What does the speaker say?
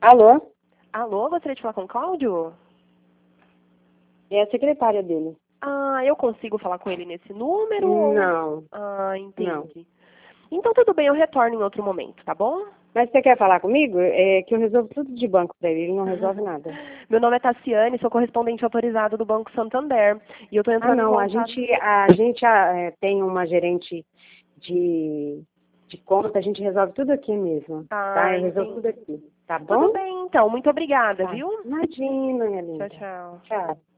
Alô? Alô, gostaria de falar com o Cláudio? É a secretária dele. Ah, eu consigo falar com ele nesse número? Não, Ah, não. entendi. Então tudo bem, eu retorno em outro momento, tá bom? Mas você quer falar comigo? É que eu resolvo tudo de banco pra ele não resolve nada. Meu nome é Tassiane, sou correspondente autorizado do Banco Santander. E eu tô Ah, entrando em não, a contato. gente, tem uma gerente de conta, a gente resolve tudo aqui mesmo, tá? Ah, Eu resolvo tudo entendi. aqui, tá Tudo bom? bem, então. Muito obrigada, Tá. viu? Imagina, minha Tchau, linda. tchau. Tchau.